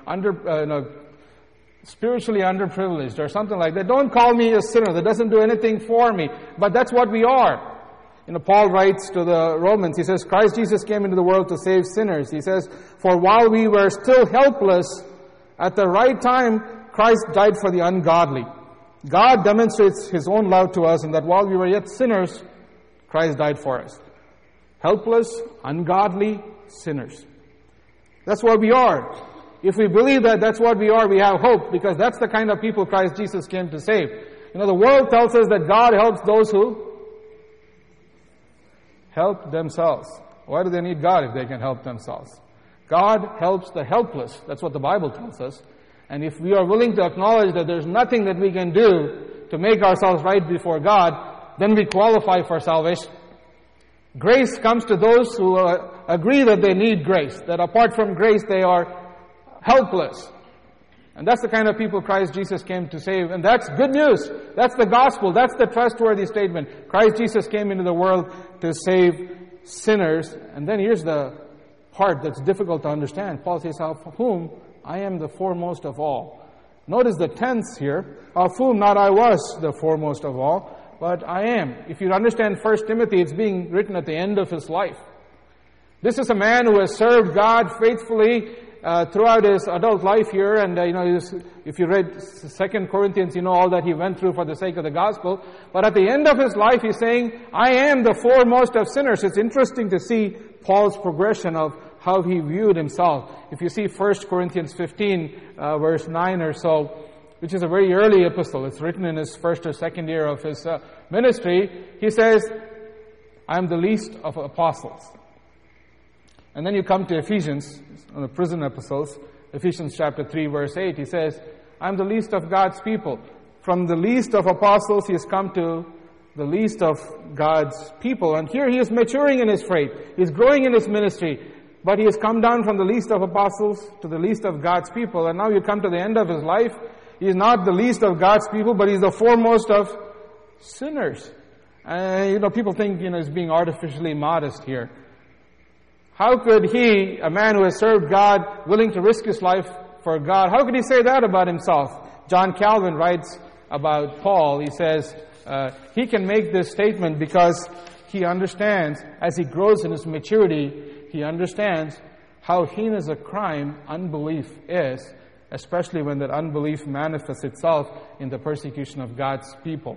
spiritually underprivileged, or something like that. Don't call me a sinner. That doesn't do anything for me. But that's what we are. Paul writes to the Romans, he says, Christ Jesus came into the world to save sinners. He says, for while we were still helpless, at the right time, Christ died for the ungodly. God demonstrates His own love to us in that while we were yet sinners, Christ died for us. Helpless, ungodly sinners. That's what we are. If we believe that that's what we are, we have hope, because that's the kind of people Christ Jesus came to save. The world tells us that God helps those who help themselves. Why do they need God if they can help themselves? God helps the helpless. That's what the Bible tells us. And if we are willing to acknowledge that there's nothing that we can do to make ourselves right before God, then we qualify for salvation. Grace comes to those who agree that they need grace, that apart from grace they are helpless. And that's the kind of people Christ Jesus came to save. And that's good news. That's the gospel. That's the trustworthy statement. Christ Jesus came into the world to save sinners. And then here's the part that's difficult to understand. Paul says, of whom I am the foremost of all. Notice the tense here. Of whom not I was the foremost of all, but I am. If you understand 1 Timothy, it's being written at the end of his life. This is a man who has served God faithfully throughout his adult life here, and if you read 2 Corinthians, you know all that he went through for the sake of the gospel. But at the end of his life, he's saying, I am the foremost of sinners. It's interesting to see Paul's progression of how he viewed himself. If you see 1 Corinthians 15, verse 9 or so, which is a very early epistle, it's written in his first or second year of his ministry, he says, I am the least of apostles. And then you come to Ephesians, the prison epistles, Ephesians chapter 3, verse 8, he says, I'm the least of God's people. From the least of apostles, he has come to the least of God's people. And here he is maturing in his faith. He is growing in his ministry. But he has come down from the least of apostles to the least of God's people. And now you come to the end of his life. He is not the least of God's people, but he's the foremost of sinners. People think, he's being artificially modest here. How could he, a man who has served God, willing to risk his life for God, how could he say that about himself? John Calvin writes about Paul. He says, he can make this statement because he understands, as he grows in his maturity, he understands how heinous a crime unbelief is, especially when that unbelief manifests itself in the persecution of God's people.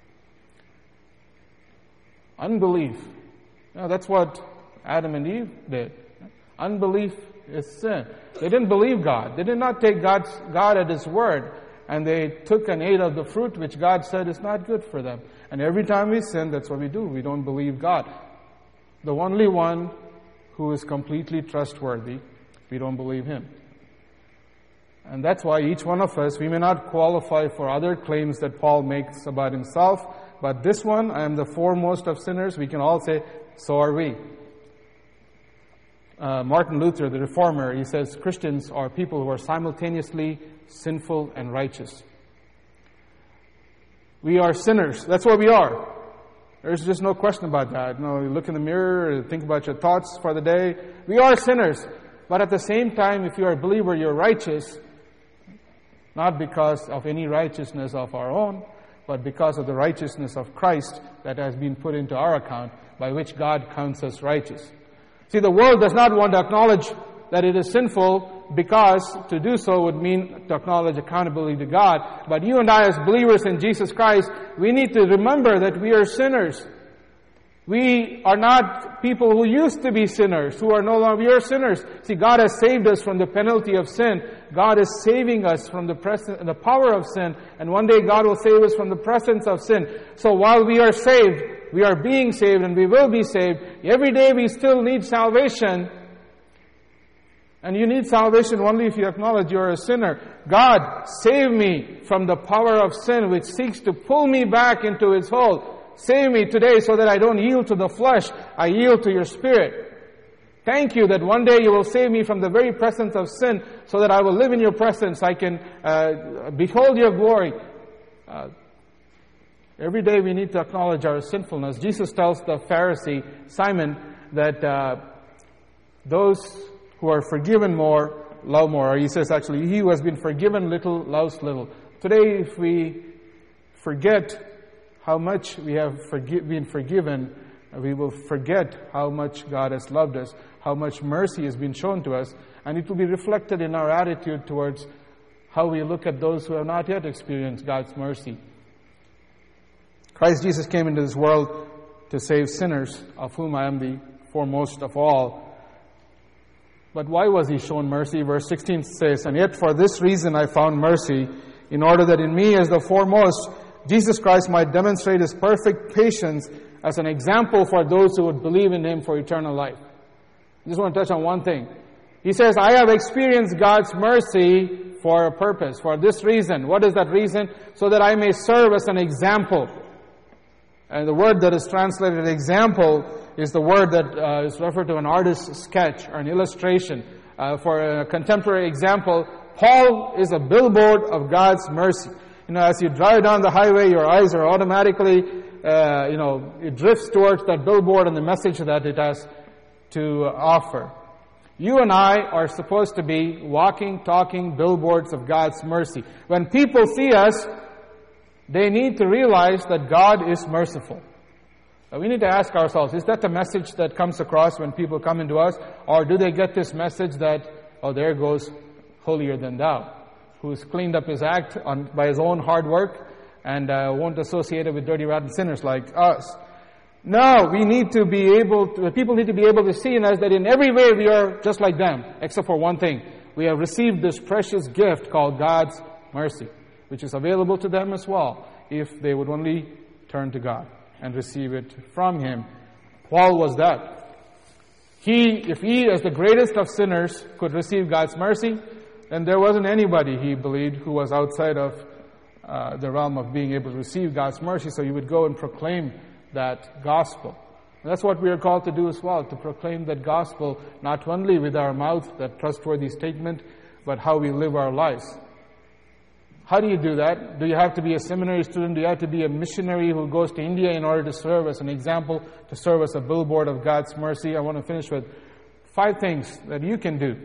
Unbelief. That's what Adam and Eve did. Unbelief is sin. They didn't believe God. They did not take God at His word. And they took and ate of the fruit which God said is not good for them. And every time we sin, that's what we do. We don't believe God. The only one who is completely trustworthy, we don't believe Him. And that's why each one of us, we may not qualify for other claims that Paul makes about himself, but this one, I am the foremost of sinners, we can all say, so are we. Martin Luther, the reformer, he says Christians are people who are simultaneously sinful and righteous. We are sinners. That's what we are. There's just no question about that. You look in the mirror, think about your thoughts for the day. We are sinners. But at the same time, if you are a believer, you're righteous, not because of any righteousness of our own, but because of the righteousness of Christ that has been put into our account, by which God counts us righteous. See, the world does not want to acknowledge that it is sinful, because to do so would mean to acknowledge accountability to God. But you and I, as believers in Jesus Christ, we need to remember that we are sinners. We are not people who used to be sinners, who are no longer, we are sinners. See, God has saved us from the penalty of sin. God is saving us from the power of sin. And one day God will save us from the presence of sin. So while we are saved, we are being saved and we will be saved. Every day we still need salvation. And you need salvation only if you acknowledge you are a sinner. God, save me from the power of sin which seeks to pull me back into its hold. Save me today so that I don't yield to the flesh, I yield to your Spirit. Thank you that one day you will save me from the very presence of sin so that I will live in your presence. I can behold your glory. Every day we need to acknowledge our sinfulness. Jesus tells the Pharisee, Simon, that those who are forgiven more, love more. Or he says actually, he who has been forgiven little, loves little. Today, if we forget how much we have been forgiven, we will forget how much God has loved us, how much mercy has been shown to us, and it will be reflected in our attitude towards how we look at those who have not yet experienced God's mercy. Christ Jesus came into this world to save sinners, of whom I am the foremost of all. But why was He shown mercy? Verse 16 says, and yet for this reason I found mercy, in order that in me as the foremost, Jesus Christ might demonstrate His perfect patience as an example for those who would believe in Him for eternal life. I just want to touch on one thing. He says, I have experienced God's mercy for a purpose, for this reason. What is that reason? So that I may serve as an example. And the word that is translated example is the word that is referred to an artist's sketch or an illustration. For a contemporary example, Paul is a billboard of God's mercy. As you drive down the highway, your eyes are automatically, it drifts towards that billboard and the message that it has to offer. You and I are supposed to be walking, talking billboards of God's mercy. When people see us, they need to realize that God is merciful. We need to ask ourselves, is that the message that comes across when people come into us? Or do they get this message that, oh, there goes holier than thou, who's cleaned up his act by his own hard work and won't associate it with dirty, rotten sinners like us. No, people need to be able to see in us that in every way we are just like them, except for one thing. We have received this precious gift called God's mercy, which is available to them as well, if they would only turn to God and receive it from Him. Paul was that. If he, as the greatest of sinners, could receive God's mercy, then there wasn't anybody, he believed, who was outside of the realm of being able to receive God's mercy. So he would go and proclaim that gospel. And that's what we are called to do as well, to proclaim that gospel, not only with our mouth, that trustworthy statement, but how we live our lives. How do you do that? Do you have to be a seminary student? Do you have to be a missionary who goes to India in order to serve as an example, to serve as a billboard of God's mercy? I want to finish with 5 things that you can do.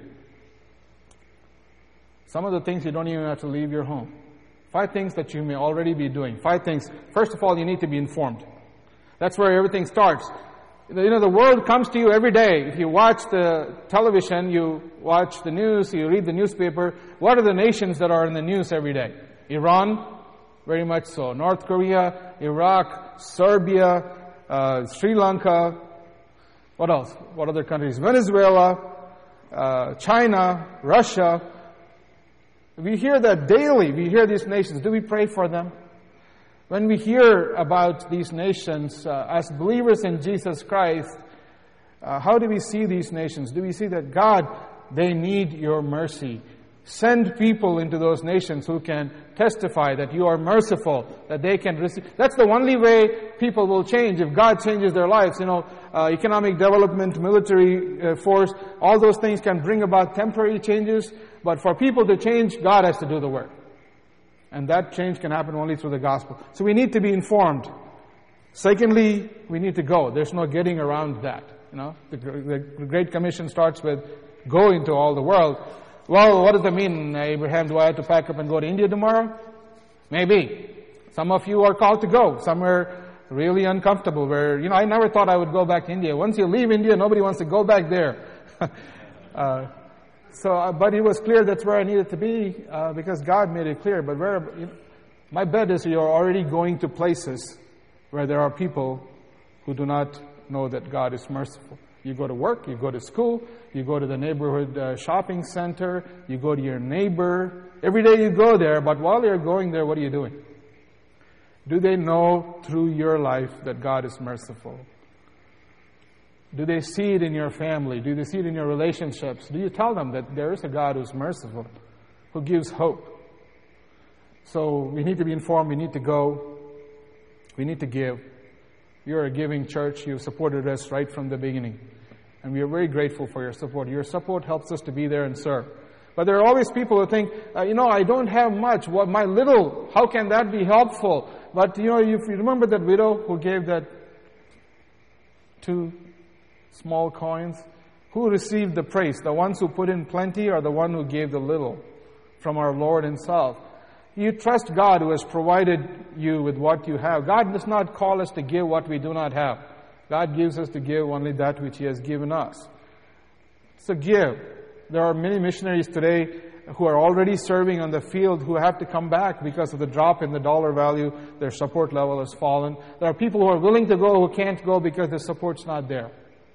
Some of the things you don't even have to leave your home. 5 things that you may already be doing. 5 things. First of all, you need to be informed. That's where everything starts. The world comes to you every day. If you watch the television, you watch the news, you read the newspaper, what are the nations that are in the news every day? Iran, very much so. North Korea, Iraq, Serbia, Sri Lanka. What else? What other countries? Venezuela, China, Russia. We hear that daily. We hear these nations. Do we pray for them? When we hear about these nations, as believers in Jesus Christ, how do we see these nations? Do we see that, God, they need your mercy? Send people into those nations who can testify that you are merciful, that they can receive. That's the only way people will change, if God changes their lives. Economic development, military force, all those things can bring about temporary changes, but for people to change, God has to do the work. And that change can happen only through the gospel. So we need to be informed. Secondly, we need to go. There's no getting around that. The Great Commission starts with, go into all the world. Well, what does that mean, Abraham? Do I have to pack up and go to India tomorrow? Maybe. Some of you are called to go somewhere really uncomfortable where, I never thought I would go back to India. Once you leave India, nobody wants to go back there. But it was clear that's where I needed to be because God made it clear. But my bet is you're already going to places where there are people who do not know that God is merciful. You go to work, you go to school, you go to the neighborhood shopping center, you go to your neighbor. Every day you go there, but while you're going there, what are you doing? Do they know through your life that God is merciful? Do they see it in your family? Do they see it in your relationships? Do you tell them that there is a God who's merciful, who gives hope? So we need to be informed, we need to go, we need to give. You're a giving church, you've supported us right from the beginning. And we are very grateful for your support. Your support helps us to be there and serve. But there are always people who think, I don't have much. My little, how can that be helpful? But, if you remember that widow who gave that 2 small coins? Who received the praise? The ones who put in plenty or the one who gave the little? From our Lord Himself. You trust God who has provided you with what you have. God does not call us to give what we do not have. God gives us to give only that which He has given us. So give. There are many missionaries today who are already serving on the field who have to come back because of the drop in the dollar value. Their support level has fallen. There are people who are willing to go who can't go because the support's not there.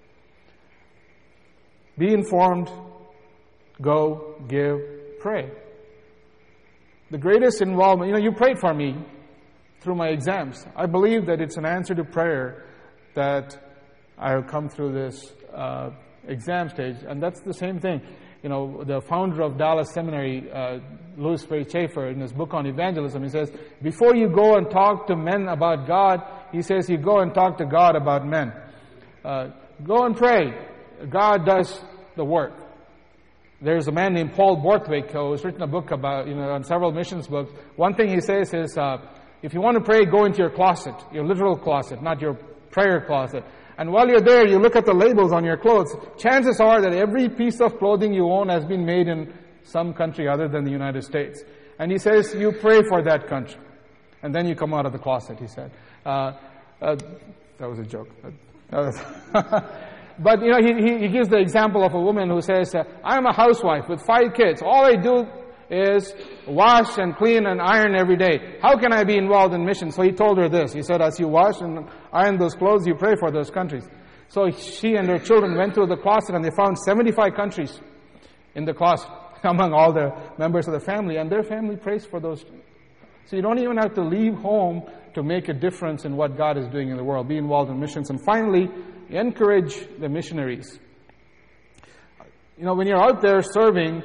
Be informed, go, give, pray. The greatest involvement, you prayed for me through my exams. I believe that it's an answer to prayer that I have come through this exam stage. And that's the same thing. The founder of Dallas Seminary, Louis Ferry Chafer, in his book on evangelism, he says, before you go and talk to men about God, he says you go and talk to God about men. Go and pray. God does the work. There's a man named Paul Borthwick who has written a book about, on several missions books. One thing he says is, if you want to pray, go into your closet, your literal closet, not your prayer closet. And while you're there, you look at the labels on your clothes. Chances are that every piece of clothing you own has been made in some country other than the United States. And he says, you pray for that country. And then you come out of the closet, he said. That was a joke. But, he gives the example of a woman who says, I am a housewife with 5 kids. All I do is wash and clean and iron every day. How can I be involved in mission? So he told her this. He said, as you wash and iron those clothes, you pray for those countries. So she and her children went through the closet and they found 75 countries in the closet among all the members of the family. And their family prays for those. So you don't even have to leave home to make a difference in what God is doing in the world. Be involved in missions. And finally, encourage the missionaries. When you're out there serving,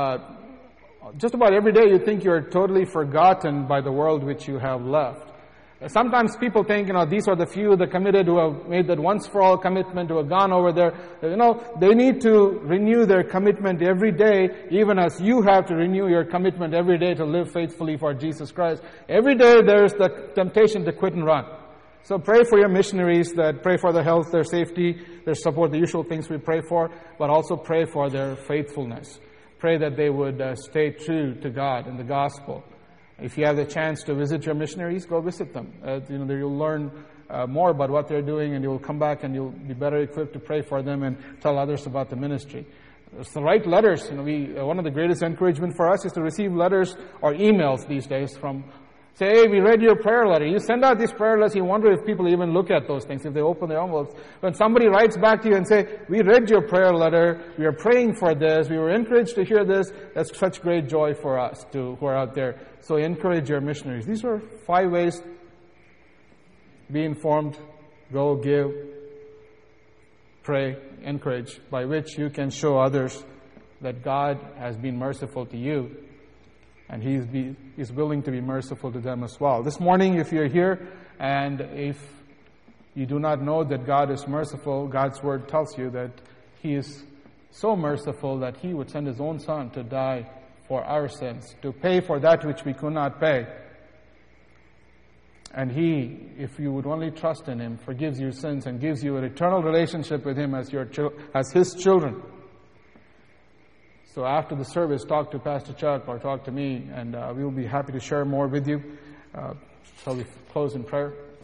just about every day you think you're totally forgotten by the world which you have left. Sometimes people think, these are the few, the committed who have made that once for all commitment, who have gone over there. They need to renew their commitment every day, even as you have to renew your commitment every day to live faithfully for Jesus Christ. Every day there's the temptation to quit and run. So pray for your missionaries, pray for their health, their safety, their support, the usual things we pray for, but also pray for their faithfulness. Pray that they would stay true to God and the gospel. If you have the chance to visit your missionaries, go visit them. You'll learn more about what they're doing, and you'll come back and you'll be better equipped to pray for them and tell others about the ministry. So write letters. One of the greatest encouragement for us is to receive letters or emails these days from, say, hey, we read your prayer letter. You send out these prayer letters, you wonder if people even look at those things, if they open their envelopes. When somebody writes back to you and say, we read your prayer letter, we are praying for this, we were encouraged to hear this, that's such great joy for us who are out there. So encourage your missionaries. These are 5 ways. Be informed, go, give, pray, encourage, by which you can show others that God has been merciful to you, and He's willing to be merciful to them as well. This morning, if you're here and if you do not know that God is merciful, God's Word tells you that He is so merciful that He would send His own Son to die for our sins, to pay for that which we could not pay. And He, if you would only trust in Him, forgives your sins and gives you an eternal relationship with Him as His children. So after the service, talk to Pastor Chuck or talk to me, and we will be happy to share more with you. Shall we close in prayer?